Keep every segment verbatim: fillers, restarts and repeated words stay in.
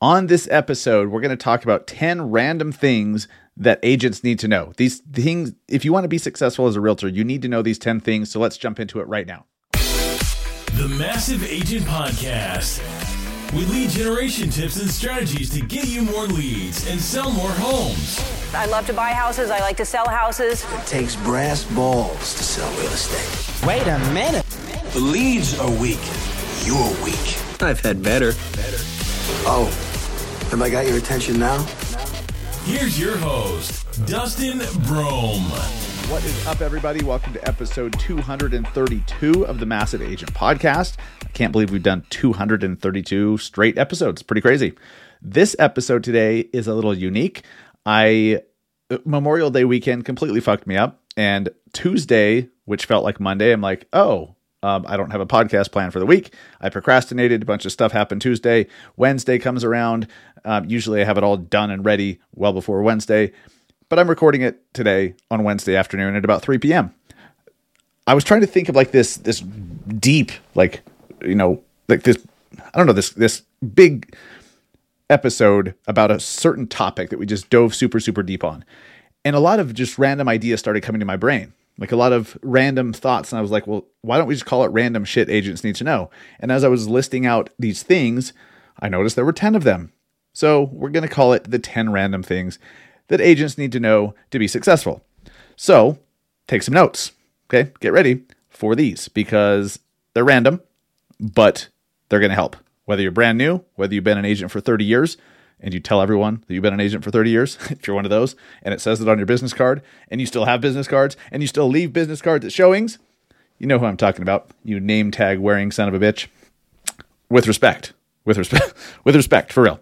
On this episode, we're going to talk about ten random things that agents need to know. These things, if you want to be successful as a realtor, you need to know these ten things. So let's jump into it right now. The Massive Agent Podcast, with lead generation tips and strategies to get you more leads and sell more homes. I love to buy houses. I like to sell houses. It takes brass balls to sell real estate. Wait a minute. The leads are weak. You're weak. I've had better. Better. Oh, have I got your attention now? Here's your host, Dustin Brome. What is up, everybody? Welcome to episode two hundred thirty-two of the Massive Agent Podcast. I can't believe we've done two hundred thirty-two straight episodes. Pretty crazy. This episode today is a little unique. I Memorial Day weekend completely fucked me up. And Tuesday, which felt like Monday, I'm like, oh, um, I don't have a podcast plan for the week. I procrastinated. A bunch of stuff happened Tuesday. Wednesday comes around. Um, usually I have it all done and ready well before Wednesday. But I'm recording it today on Wednesday afternoon at about three p.m. I was trying to think of like this, this deep, like, you know, like this, I don't know, this, this big episode about a certain topic that we just dove super, super deep on. And a lot of just random ideas started coming to my brain, like a lot of random thoughts. And I was like, well, why don't we just call it random shit agents need to know? And as I was listing out these things, I noticed there were ten of them. So we're going to call it the ten random things that agents need to know to be successful. So take some notes. Okay. Get ready for these because they're random, but they're going to help. Whether you're brand new, whether you've been an agent for thirty years and you tell everyone that you've been an agent for thirty years, if you're one of those, and it says it on your business card and you still have business cards and you still leave business cards at showings, you know who I'm talking about. You name tag wearing son of a bitch. With respect, with respect, with respect, for real.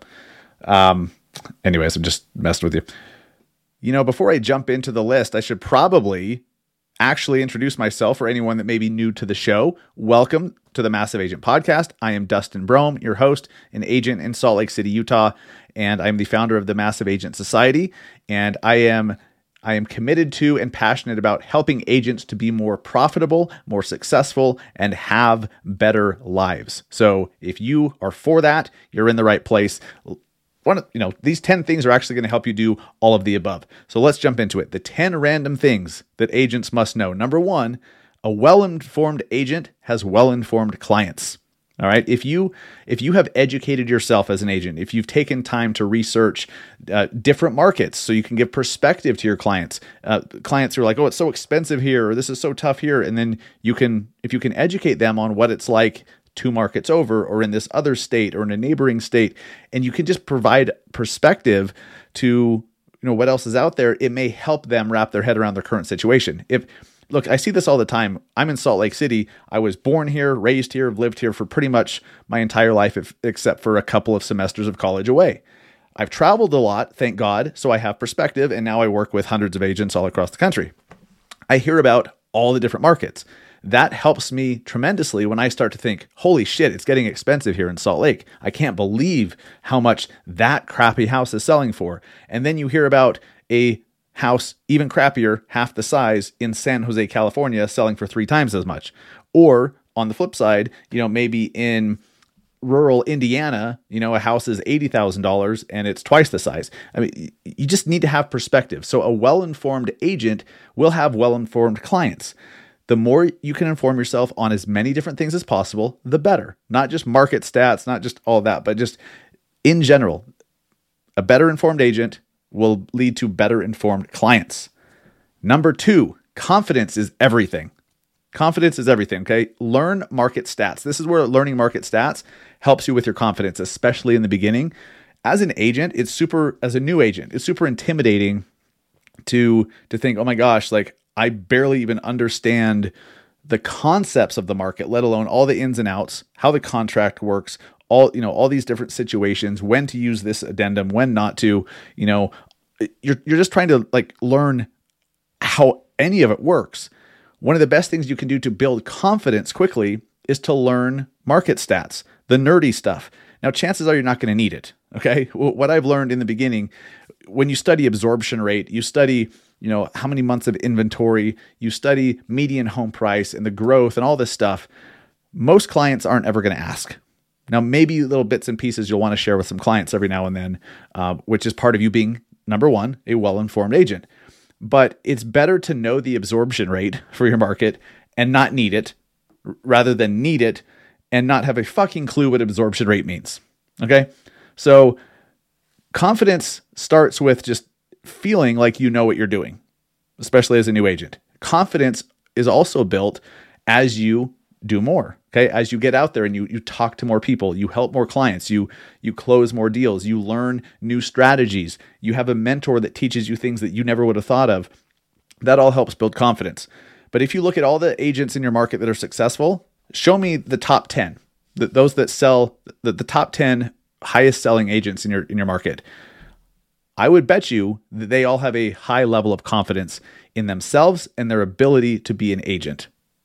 Um, anyways, I'm just messing with you. You know, before I jump into the list, I should probably actually introduce myself for anyone that may be new to the show. Welcome to the Massive Agent Podcast. I am Dustin Brome, your host, an agent in Salt Lake City, Utah, and I'm the founder of the Massive Agent Society. And I am I am committed to and passionate about helping agents to be more profitable, more successful, and have better lives. So if you are for that, you're in the right place. One, you know, these ten things are actually going to help you do all of the above. So let's jump into it. The ten random things that agents must know. Number one, a well-informed agent has well-informed clients. All right. If you if you have educated yourself as an agent, if you've taken time to research uh, different markets so you can give perspective to your clients, uh, clients who are like, oh, it's so expensive here, or this is so tough here. And then you can, if you can educate them on what it's like two markets over or in this other state or in a neighboring state, and you can just provide perspective to, you know, what else is out there, it may help them wrap their head around their current situation. If Look, I see this all the time. I'm in Salt Lake City. I was born here, raised here, lived here for pretty much my entire life, if, except for a couple of semesters of college away. I've traveled a lot, thank God, so I have perspective, and now I work with hundreds of agents all across the country. I hear about all the different markets. That helps me tremendously when I start to think, holy shit, it's getting expensive here in Salt Lake. I can't believe how much that crappy house is selling for. And then you hear about a house even crappier, half the size, in San Jose, California, selling for three times as much. Or on the flip side, you know, maybe in rural Indiana, you know, a house is eighty thousand dollars and it's twice the size. I mean, you just need to have perspective. So a well-informed agent will have well-informed clients. The more you can inform yourself on as many different things as possible, the better. Not just market stats, not just all that, but just in general, a better informed agent will lead to better informed clients. Number two, confidence is everything. Confidence is everything, okay? Learn market stats. This is where learning market stats helps you with your confidence, especially in the beginning. As an agent, it's super, as a new agent, it's super intimidating to, to think, oh my gosh, like I barely even understand the concepts of the market, let alone all the ins and outs, how the contract works, all, you know, all these different situations, when to use this addendum, when not to, you know, you're, you're just trying to like learn how any of it works. One of the best things you can do to build confidence quickly is to learn market stats, the nerdy stuff. Now, chances are you're not going to need it. Okay. What I've learned in the beginning, when you study absorption rate, you study, you know, how many months of inventory, you study median home price and the growth and all this stuff. Most clients aren't ever going to ask. Now, maybe little bits and pieces you'll want to share with some clients every now and then, uh, which is part of you being, number one, a well-informed agent. But it's better to know the absorption rate for your market and not need it, rather than need it and not have a fucking clue what absorption rate means. Okay? So confidence starts with just feeling like you know what you're doing, especially as a new agent. Confidence is also built as you do more. Okay. As you get out there and you, you talk to more people, you help more clients, you, you close more deals, you learn new strategies, you have a mentor that teaches you things that you never would have thought of. That all helps build confidence. But if you look at all the agents in your market that are successful, show me the top ten, the, those that sell the, the top ten highest selling agents in your, in your market. I would bet you that they all have a high level of confidence in themselves and their ability to be an agent.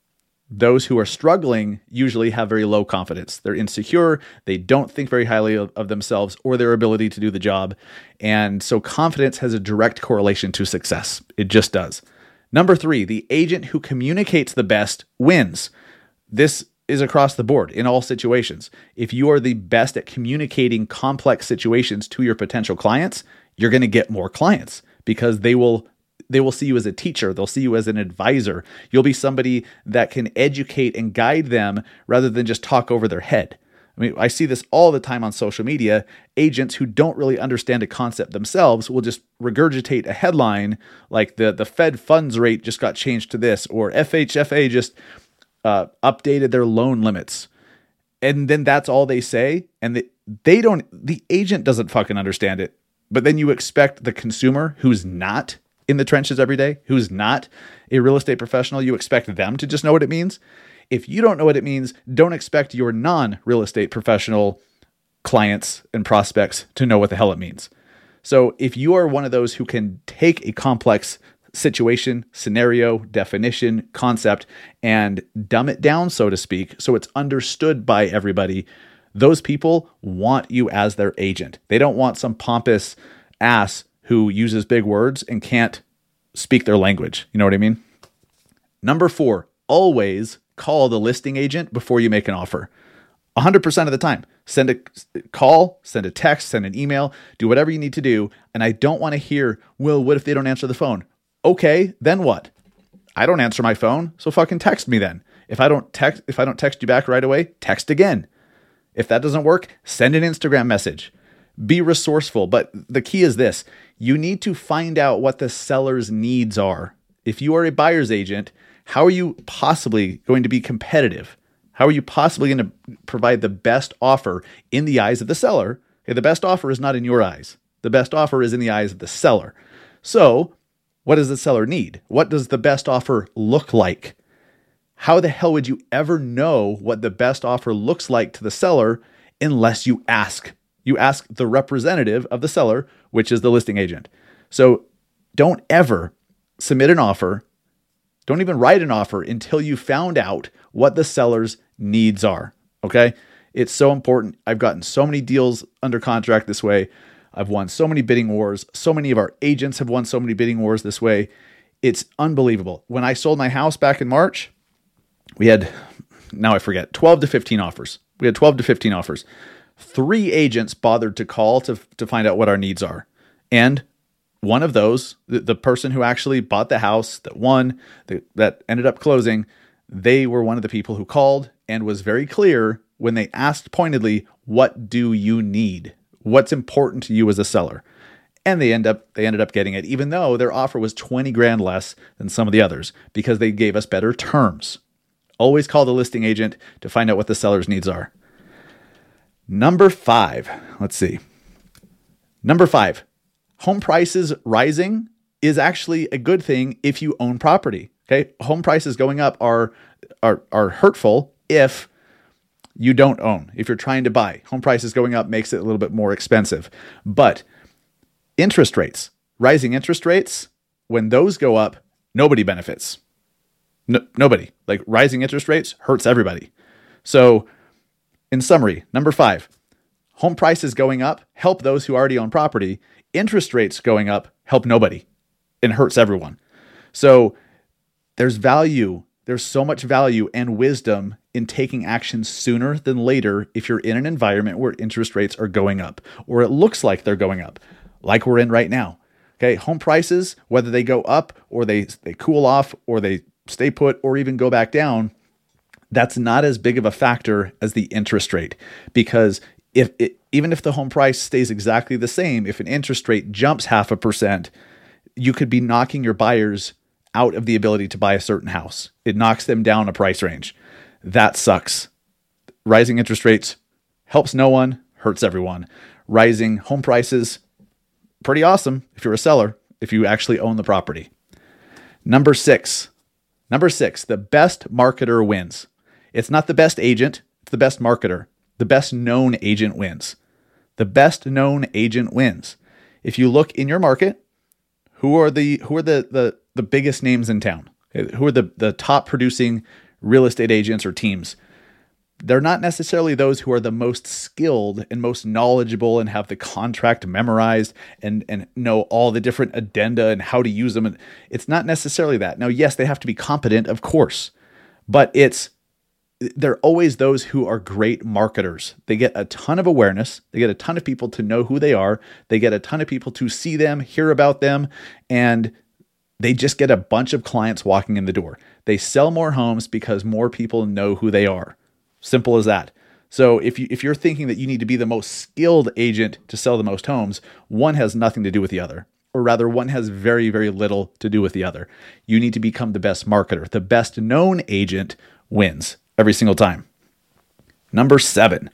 Those who are struggling usually have very low confidence. They're insecure. They don't think very highly of, of themselves or their ability to do the job. And so confidence has a direct correlation to success. It just does. Number three, the agent who communicates the best wins. This is across the board in all situations. If you are the best at communicating complex situations to your potential clients, you're going to get more clients because they will They will see you as a teacher. They'll see you as an advisor. You'll be somebody that can educate and guide them rather than just talk over their head. I mean, I see this all the time on social media. Agents who don't really understand a concept themselves will just regurgitate a headline like the, the Fed funds rate just got changed to this, or F H F A just uh, updated their loan limits. And then that's all they say. And the, they don't, the agent doesn't fucking understand it. But then you expect the consumer who's not in the trenches every day, who's not a real estate professional, you expect them to just know what it means. If you don't know what it means, don't expect your non-real estate professional clients and prospects to know what the hell it means. So if you are one of those who can take a complex situation, scenario, definition, concept, and dumb it down, so to speak, so it's understood by everybody, those people want you as their agent. They don't want some pompous ass who uses big words and can't speak their language. You know what I mean? Number four, always call the listing agent before you make an offer. one hundred percent of the time. Send a call, send a text, send an email, do whatever you need to do. And I don't want to hear, well, what if they don't answer the phone? Okay, then what? I don't answer my phone, so fucking text me then. If I don't text, if I don't text you back right away, text again. If that doesn't work, send an Instagram message. Be resourceful. But the key is this. You need to find out what the seller's needs are. If you are a buyer's agent, how are you possibly going to be competitive? How are you possibly going to provide the best offer in the eyes of the seller? Okay, the best offer is not in your eyes. The best offer is in the eyes of the seller. So what does the seller need? What does the best offer look like? How the hell would you ever know what the best offer looks like to the seller unless you ask? You ask the representative of the seller, which is the listing agent. So don't ever submit an offer. Don't even write an offer until you found out what the seller's needs are. Okay? It's so important. I've gotten so many deals under contract this way. I've won so many bidding wars. So many of our agents have won so many bidding wars this way. It's unbelievable. When I sold my house back in March, we had, now I forget, twelve to fifteen offers. We had twelve to fifteen offers. Three agents bothered to call to, to find out what our needs are. And one of those, the, the person who actually bought the house that won, the, that ended up closing, they were one of the people who called and was very clear when they asked pointedly, what do you need? What's important to you as a seller? And they end up they ended up getting it, even though their offer was twenty grand less than some of the others, because they gave us better terms. Always call the listing agent to find out what the seller's needs are. Number five, let's see. Number five, home prices rising is actually a good thing if you own property. Okay, home prices going up are are are hurtful if you don't own. If you're trying to buy, home prices going up makes it a little bit more expensive. But interest rates, rising interest rates, when those go up, nobody benefits. No, nobody. Like rising interest rates hurts everybody. So in summary, number five, home prices going up help those who already own property. Interest rates going up help nobody and hurts everyone. So there's value There's so much value and wisdom in taking action sooner than later if you're in an environment where interest rates are going up, or it looks like they're going up, like we're in right now. Okay, home prices, whether they go up or they, they cool off or they stay put or even go back down, that's not as big of a factor as the interest rate. Because if it, even if the home price stays exactly the same, if an interest rate jumps half a percent, you could be knocking your buyers out of the ability to buy a certain house. It knocks them down a price range. That sucks. Rising interest rates helps no one, hurts everyone. Rising home prices, pretty awesome if you're a seller, if you actually own the property. Number six. Number six, the best marketer wins. It's not the best agent, it's the best marketer. The best known agent wins. The best known agent wins. If you look in your market, who are the who are the the the biggest names in town? Who are the, the top producing real estate agents or teams? They're not necessarily those who are the most skilled and most knowledgeable and have the contract memorized and, and know all the different addenda and how to use them. And it's not necessarily that. Now, yes, they have to be competent, of course, but it's they're always those who are great marketers. They get a ton of awareness. They get a ton of people to know who they are. They get a ton of people to see them, hear about them, and they just get a bunch of clients walking in the door. They sell more homes because more people know who they are. Simple as that. So if you if you're thinking that you need to be the most skilled agent to sell the most homes, one has nothing to do with the other. Or rather, one has very, very little to do with the other. You need to become the best marketer. The best known agent wins every single time. Number seven.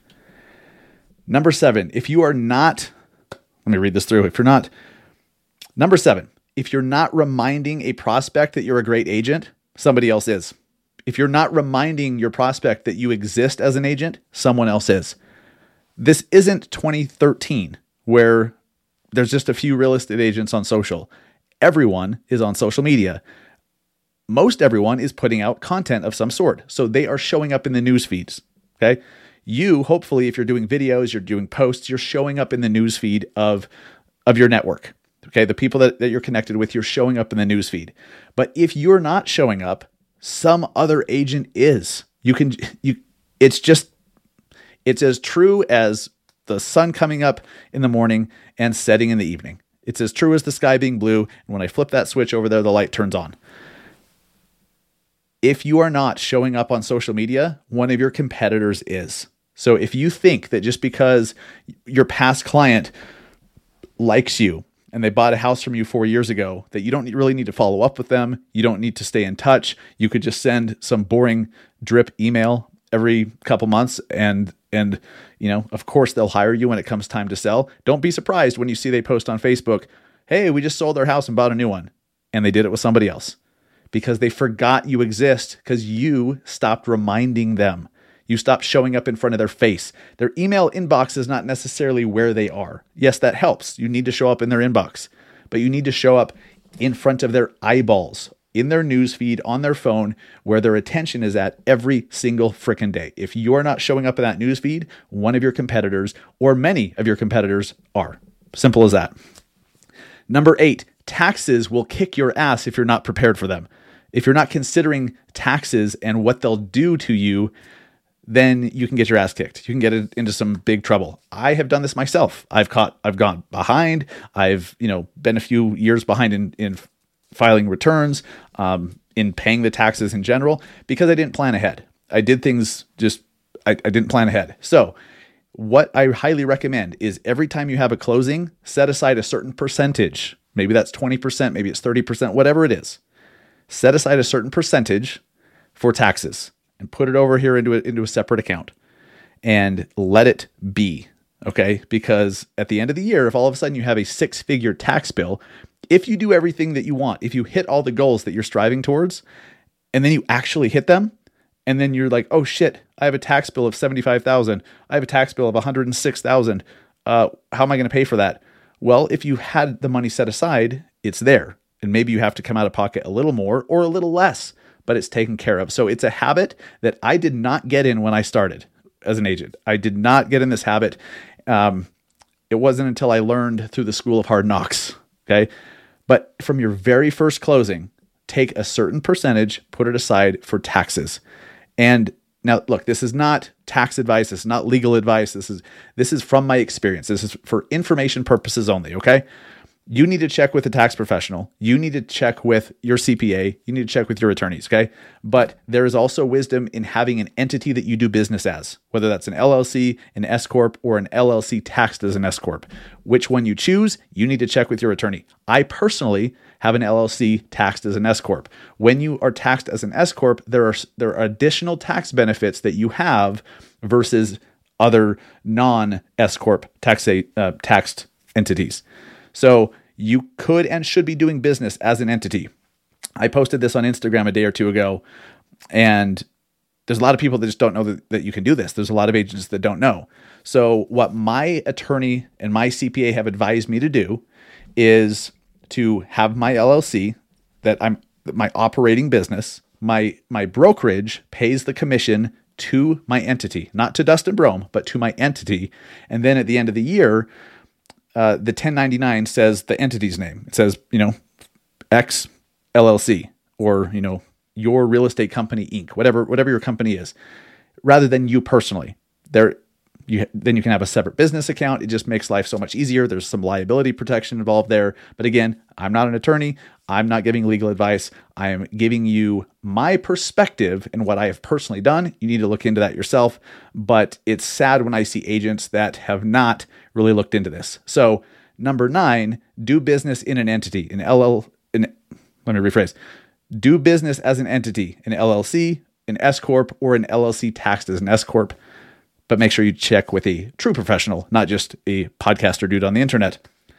Number seven, if you are not, let me read this through. If you're not, number seven, if you're not reminding a prospect that you're a great agent, somebody else is. If you're not reminding your prospect that you exist as an agent, someone else is. This isn't twenty thirteen where there's just a few real estate agents on social. Everyone is on social media. Most everyone is putting out content of some sort. So they are showing up in the news feeds. Okay. You, hopefully, if you're doing videos, you're doing posts, you're showing up in the news feed of, of your network. Okay. The people that, that you're connected with, you're showing up in the news feed. But if you're not showing up, some other agent is. You can, you, it's just, it's as true as the sun coming up in the morning and setting in the evening. It's as true as the sky being blue. And when I flip that switch over there, the light turns on. If you are not showing up on social media, one of your competitors is. So if you think that just because your past client likes you and they bought a house from you four years ago, that you don't really need to follow up with them, you don't need to stay in touch, you could just send some boring drip email every couple months and, and you know, of course they'll hire you when it comes time to sell. Don't be surprised when you see they post on Facebook, hey, we just sold our house and bought a new one. And they did it with somebody else. Because they forgot you exist because you stopped reminding them. You stopped showing up in front of their face. Their email inbox is not necessarily where they are. Yes, that helps. You need to show up in their inbox, but you need to show up in front of their eyeballs, in their news feed, on their phone, where their attention is at every single frickin' day. If you're not showing up in that news feed, one of your competitors or many of your competitors are. Simple as that. Number eight, taxes will kick your ass if you're not prepared for them. If you're not considering taxes and what they'll do to you, then you can get your ass kicked. You can get into some big trouble. I have done this myself. I've caught, I've gone behind. I've, you know, been a few years behind in, in filing returns, um, in paying the taxes in general, because I didn't plan ahead. I did things just, I, I didn't plan ahead. So what I highly recommend is every time you have a closing, set aside a certain percentage. Maybe that's twenty percent, maybe it's thirty percent, whatever it is. Set aside a certain percentage for taxes and put it over here into a, into a separate account and let it be. Okay. Because at the end of the year, if all of a sudden you have a six figure tax bill, if you do everything that you want, if you hit all the goals that you're striving towards, and then you actually hit them, and then you're like, oh shit, I have a tax bill of seventy-five thousand. I have a tax bill of one hundred six thousand. Uh, how am I going to pay for that? Well, if you had the money set aside, it's there. And maybe you have to come out of pocket a little more or a little less, but it's taken care of. So it's a habit that I did not get in when I started as an agent. I did not get in this habit. Um, it wasn't until I learned through the school of hard knocks. Okay. But from your very first closing, take a certain percentage, put it aside for taxes. And now, look, this is not tax advice. This is not legal advice. This is this is from my experience. This is for information purposes only, okay? You need to check with a tax professional. You need to check with your C P A. You need to check with your attorneys, okay? But there is also wisdom in having an entity that you do business as, whether that's an L L C, an S Corp, or an L L C taxed as an S Corp. Which one you choose, you need to check with your attorney. I personally have an L L C taxed as an S Corp. When you are taxed as an S Corp, there are there are additional tax benefits that you have versus other non-S Corp tax, uh, taxed entities. So you could and should be doing business as an entity. I posted this on Instagram a day or two ago, and there's a lot of people that just don't know that, that you can do this. There's a lot of agents that don't know. So what my attorney and my C P A have advised me to do is to have my L L C, that I'm my operating business, my my brokerage pays the commission to my entity, not to Dustin Brome, but to my entity. And then at the end of the year, Uh, the ten ninety-nine says the entity's name. It says, you know, X L L C, or, you know, your real estate company, Incorporated, whatever, whatever your company is, rather than you personally. There, you then you can have a separate business account. It just makes life so much easier. There's some liability protection involved there. But again, I'm not an attorney. I'm not giving legal advice. I am giving you my perspective and what I have personally done. You need to look into that yourself. But it's sad when I see agents that have not really looked into this. So number nine, do business in an entity, an L L. In, let me rephrase. Do business as an entity, an L L C, an S Corp, or an L L C taxed as an S Corp. But make sure you check with a true professional, not just a podcaster dude on the internet.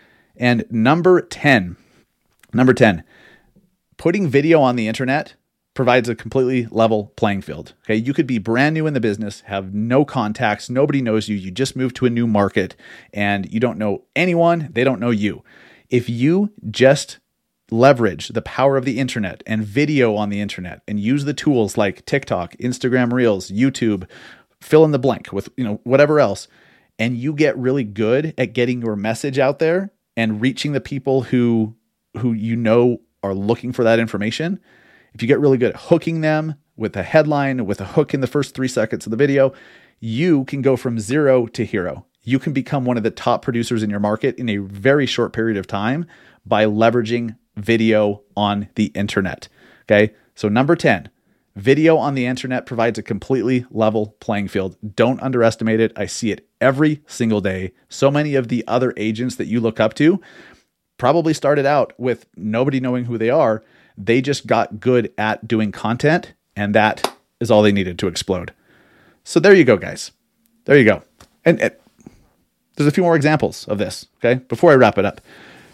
And number ten, number ten, putting video on the internet provides a completely level playing field. Okay, you could be brand new in the business, have no contacts, nobody knows you, you just moved to a new market, and you don't know anyone, they don't know you. If you just leverage the power of the internet and video on the internet and use the tools like TikTok, Instagram Reels, YouTube, fill in the blank with, you know, whatever else, and you get really good at getting your message out there and reaching the people who who you know are looking for that information. If you get really good at hooking them with a headline, with a hook in the first three seconds of the video, you can go from zero to hero. You can become one of the top producers in your market in a very short period of time by leveraging video on the internet. Okay. So number ten, video on the internet provides a completely level playing field. Don't underestimate it. I see it every single day. So many of the other agents that you look up to probably started out with nobody knowing who they are. They just got good at doing content, and that is all they needed to explode. So there you go, guys. There you go. And, and there's a few more examples of this, okay? Before I wrap it up.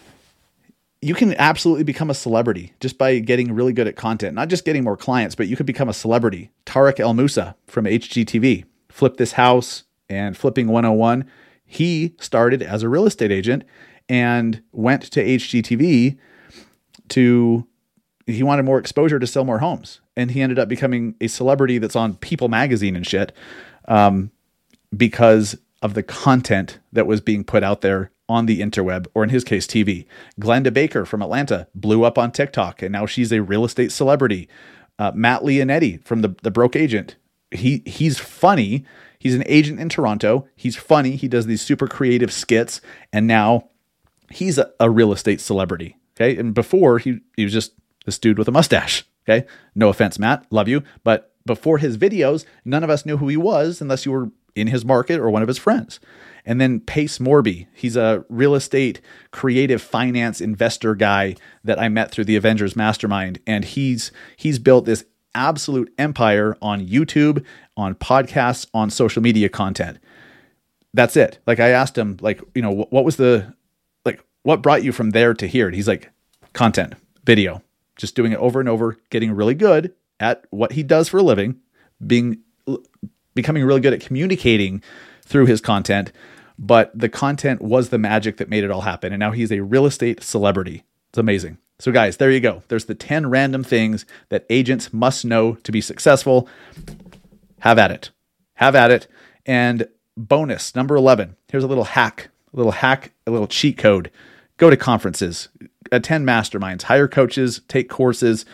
You can absolutely become a celebrity just by getting really good at content. Not just getting more clients, but you could become a celebrity. Tarek El Moussa from H G T V, Flip This House and Flipping one oh one. He started as a real estate agent and went to H G T V to, he wanted more exposure to sell more homes. And he ended up becoming a celebrity that's on People magazine and shit um, because of the content that was being put out there on the interweb, or in his case, T V. Glenda Baker from Atlanta blew up on TikTok, and now she's a real estate celebrity. Uh, Matt Leonetti from the, the Broke Agent. He he's funny. He's an agent in Toronto. He's funny. He does these super creative skits, and now he's a, a real estate celebrity. Okay, and before he he was just this dude with a mustache. Okay, no offense, Matt, love you, but before his videos, none of us knew who he was unless you were in his market or one of his friends. And then Pace Morby, he's a real estate, creative finance investor guy that I met through the Avengers Mastermind. And he's he's built this absolute empire on YouTube, on podcasts, on social media content. That's it. Like I asked him, like, you know, what was the, like, what brought you from there to here? And he's like, content, video, just doing it over and over, getting really good at what he does for a living, being, becoming really good at communicating through his content, but the content was the magic that made it all happen. And now he's a real estate celebrity. It's amazing. So guys, there you go. There's the ten random things that agents must know to be successful. Have at it. Have at it. And bonus, number eleven. Here's a little hack, a little hack, a little cheat code. Go to conferences, attend masterminds, hire coaches, take courses.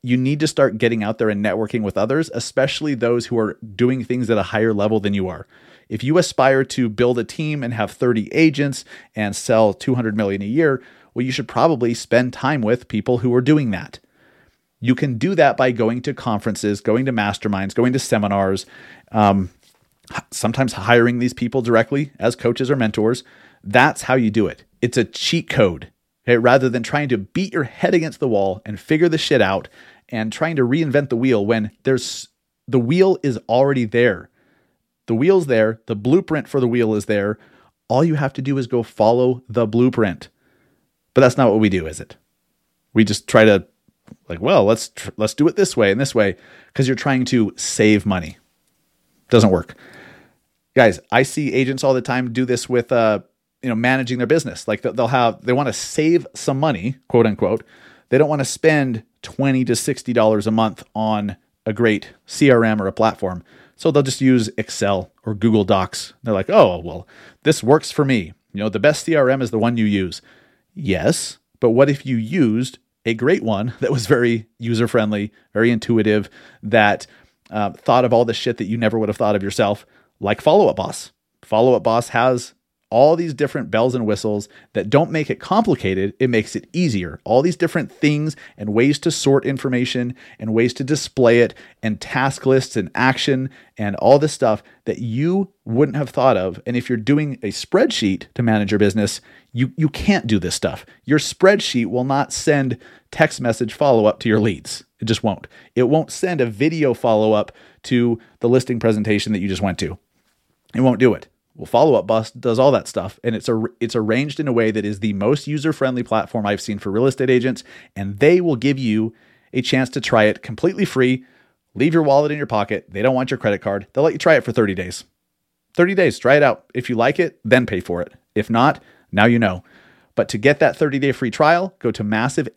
you need to start getting out there and networking with others, especially those who are doing things at a higher level than you are. If you aspire to build a team and have thirty agents and sell two hundred million a year, well, you should probably spend time with people who are doing that. You can do that by going to conferences, going to masterminds, going to seminars, um, sometimes hiring these people directly as coaches or mentors. That's how you do it. It's a cheat code, okay? Rather than trying to beat your head against the wall and figure the shit out and trying to reinvent the wheel when there's the wheel is already there. The wheel's there. The blueprint for the wheel is there. All you have to do is go follow the blueprint. But that's not what we do, is it? We just try to like, well, let's tr- let's do it this way and this way because you're trying to save money. Doesn't work. Guys, I see agents all the time do this with uh, you know, managing their business. Like they'll have they want to save some money, quote unquote. They don't want to spend twenty to sixty dollars a month on a great C R M or a platform. So they'll just use Excel or Google Docs. They're like, oh, well, this works for me. You know, the best C R M is the one you use. Yes, but what if you used a great one that was very user-friendly, very intuitive, that uh, thought of all the shit that you never would have thought of yourself, like Follow Up Boss. Follow Up Boss has all these different bells and whistles that don't make it complicated. It makes it easier. All these different things and ways to sort information and ways to display it and task lists and action and all this stuff that you wouldn't have thought of. And if you're doing a spreadsheet to manage your business, you, you can't do this stuff. Your spreadsheet will not send text message follow-up to your leads. It just won't. It won't send a video follow-up to the listing presentation that you just went to. It won't do it. Well, Follow Up Boss does all that stuff, and it's a, it's arranged in a way that is the most user-friendly platform I've seen for real estate agents, and they will give you a chance to try it completely free. Leave your wallet in your pocket. They don't want your credit card. They'll let you try it for thirty days. thirty days, try it out. If you like it, then pay for it. If not, now you know. But to get that thirty-day free trial, go to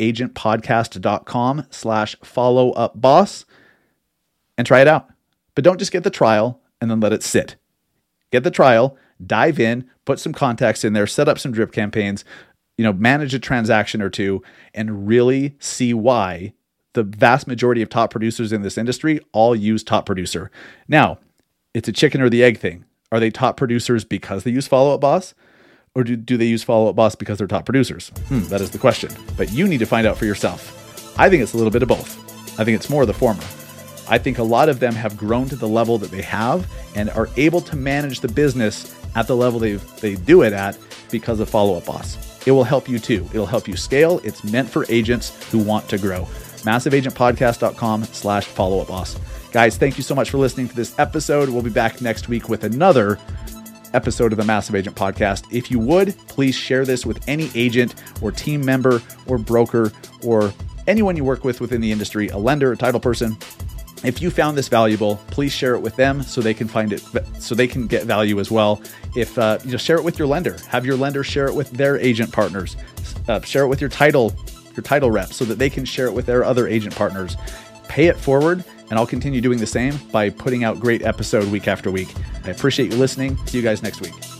massiveagentpodcast.com slash follow up boss and try it out. But don't just get the trial and then let it sit. Get the trial, dive in, put some contacts in there, set up some drip campaigns, you know, manage a transaction or two, and really see why the vast majority of top producers in this industry all use Top Producer. Now, it's a chicken or the egg thing. Are they top producers because they use Follow Up Boss? Or do, do they use Follow Up Boss because they're top producers? Hmm, that is the question. But you need to find out for yourself. I think it's a little bit of both. I think it's more of the former. I think a lot of them have grown to the level that they have and are able to manage the business at the level they they do it at because of Follow Up Boss. It will help you too. It'll help you scale. It's meant for agents who want to grow. massiveagentpodcast.com slash follow up boss. Guys, thank you so much for listening to this episode. We'll be back next week with another episode of the Massive Agent Podcast. If you would, please share this with any agent or team member or broker or anyone you work with within the industry, a lender, a title person. If you found this valuable, please share it with them so they can find it, so they can get value as well. If uh, you know, share it with your lender, have your lender share it with their agent partners, uh, share it with your title, your title rep, so that they can share it with their other agent partners. Pay it forward, and I'll continue doing the same by putting out great episode week after week. I appreciate you listening. See you guys next week.